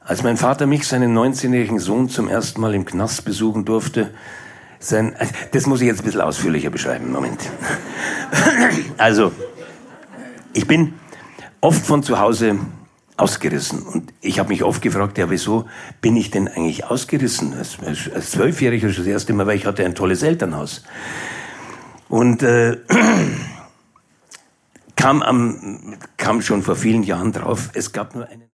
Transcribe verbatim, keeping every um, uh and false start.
Als mein Vater mich, seinen neunzehnjährigen Sohn, zum ersten Mal im Knast besuchen durfte, sein, das muss ich jetzt ein bisschen ausführlicher beschreiben, Moment. Also, ich bin oft von zu Hause ausgerissen. Und ich habe mich oft gefragt, ja, wieso bin ich denn eigentlich ausgerissen? Als, als, als Zwölfjähriger schon das erste Mal, weil ich hatte ein tolles Elternhaus. Und äh, kam, am, kam schon vor vielen Jahren drauf, es gab nur einen...